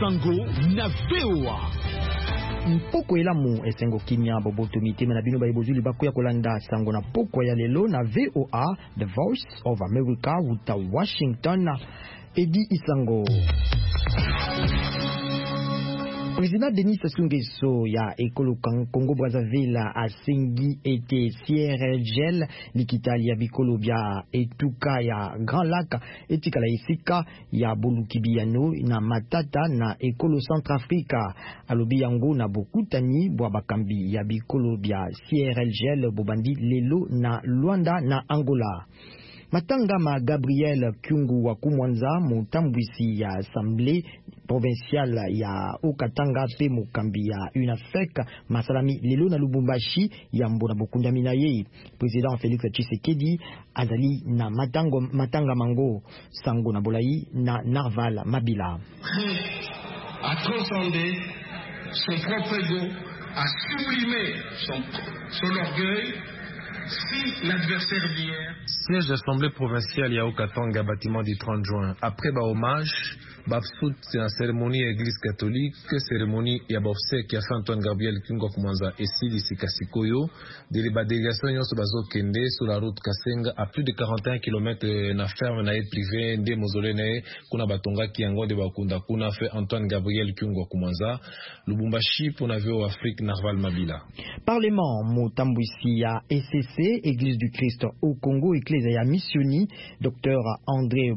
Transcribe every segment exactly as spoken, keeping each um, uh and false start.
Isango na V O A. Mpoko elamu esengo kimia boboto mitema na bino baibozuli bakoya kolanda sango na poko ya lelo na V O A, The Voice of America, uta Washington. Edi Isango. Président Denis Sassou Nguesso ya Ekolo Congo Brazzaville a sengi ete Sierre-Gel likitali ya bikolo bya etuka ya Grand Lac etika la isika ya Bolukibiano na Matata na Ekolo Centrafrica alobi yango na bokutani bwa bakambi ya bikolo bya Sierre-Gel bobandi lelo na Luanda na Angola. Matangama Gabriel Kyungu wa Kumwanza mutambwisi ya Assemblée provinciale ya Okatanga pe mukambi ya UNAFEC masalami lelo na Lubumbashi ya mbona bokunda minaye. Président Félix Tshisekedi azali na matango matanga mango sango na bolai na Narval Mabila. À transcender son propre ego, à sublimer son, son orgueil. Si l'adversaire d'hier. Siège d'Assemblée provinciale ya Okatanga, bâtiment du trente juin. Après ba hommage, Bapsout, c'est une cérémonie église catholique, cérémonie ya bofsek ya Antoine Gabriel Kyungu Kumanza et Sili Sikasikoyo. De la délégation yonso bazo kende sur la route Kasenga à plus de quarante et un kilomètres na ferme na privé de mausolée na kuna batonga kiango de bakunda kuna fait Antoine Gabriel Kyungu Kumanza. Lubumbashi pour na V O A Afrique Narval Mabila. Parlement mutambwisi ya E C C Église du Christ au Congo Église ya Missioni Docteur André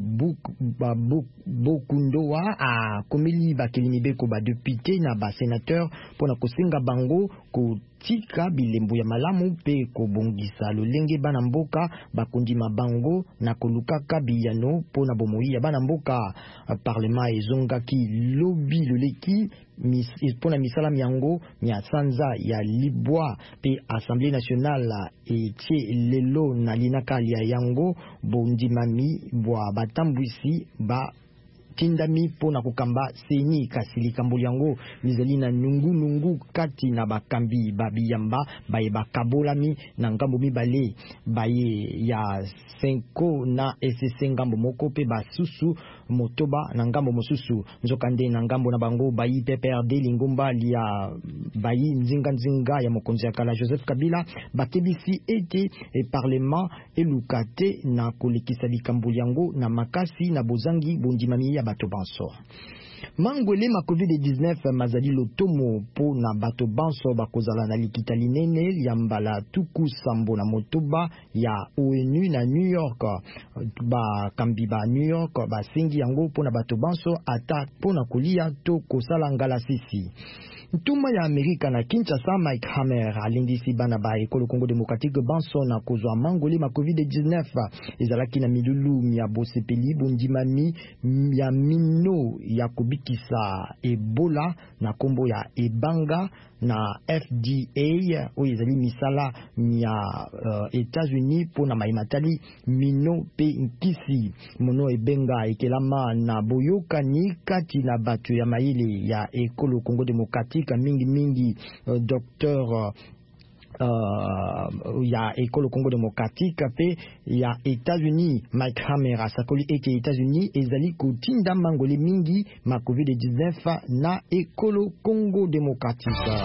Bokundoa a komeli bakelini beko ba député na ba sénateur pona kosenga bango ko tika bilembo ya malamu pe kobongisa lolenge bana mboka bakondima bango na kolukaka biyano pona bomoi ya bana mboka. Parlement ezongaki lobi loleki mis, pona misala miango mia sanza ya libwa pe Assemblée nationale etie lelo na linaka ya yango bondimami bwa batambwisi ba tindami pona kukamba seni kasili kambuli yango mizalina nungu nungu kati na bakambi babiyamba baye bakabolami na ngambo mibale baye ya senko na esese ngambo moko pe basusu motoba na ngambo mosusu nzokande na ngambo na bango bayi P P R D lingomba lia bayi nzinga nzinga ya mokonzi ya kala Joseph Kabila bakebisi ete e parlement elukate na kolekisa likambuli yango na makasi na bozangi bondimami ya bato banso. Mangwele ma COVID dix-neuf mazali lotomo po na bato banso bakozala na likitali nene yambala tuku sambo na motoba ya O N U na New York ba kambi ba New York ba singi yango po na bato banso ata po na kolia to kosala ngala sisi. Ntuma ya Amerika na Kinshasa Mike Hammer alindisi bana ba Ekolo Congo Démocratique banso na kozwa mangoli ma COVID dix-neuf ezalaki na milulu mia bosepeli bondimami ya mino ya kubikisa Ebola na kombo ya Ebanga na F D A oyo ezali misala ya uh, États-Unis po na maimatali mino pe nkisi mono ebenga ekelama na boyokani kati na bato ya maile ya Ekolo Congo Démocratique mingi mingi uh, docteur Uh, ya Ekolo Congo Démocratique pe ya États-Unis. Mike Hammer asakoli ete États-Unis ezali kotinda mangoli mingi ma COVID dix-neuf na Ekolo Congo Démocratique.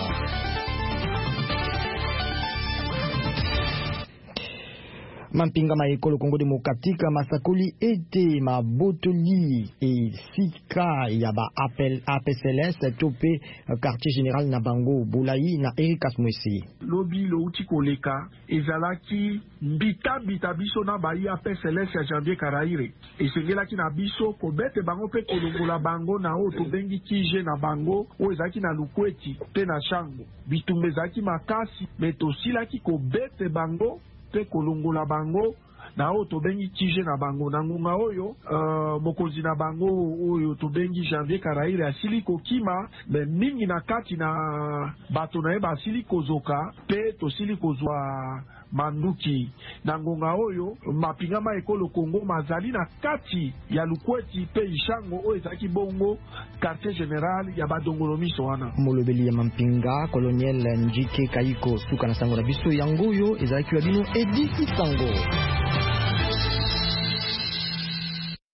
Mampinga ma Ekolo Congo Démocratique masakoli ete mabotoli e sika ya ba appel A P C L S topé quartier général na bango Bolai na Eric Asmwesi. Lobi lo uti koleka ezalaki mbita bita biso na ba A P C L S ya Janvier Karaire esengelaki na biso ko bete bango pe kolongola bango na o to bengi kije na bango o ezalaki na lukweti te na shango bitumbezaki makasi metosilaki ko bete bango pe kolongola bango na o to bengi kije na bango na ngunga oyo uh, mokozi na bango oyo to bengi Janvier Karaire asili kokima me mingi na kati na bato na eba asili kozoka pe to sili kozwa manduki na ngonga oyo mapinga ma Ekolo Congo mazali na kati ya lukweti pe ishango oyo ezaki bongo quartier général ya badongolo miso wana molobeli ya mampinga colonel Njike Kayiko suka na sango na biso yango yo ezalaki wa bino Edi Isango.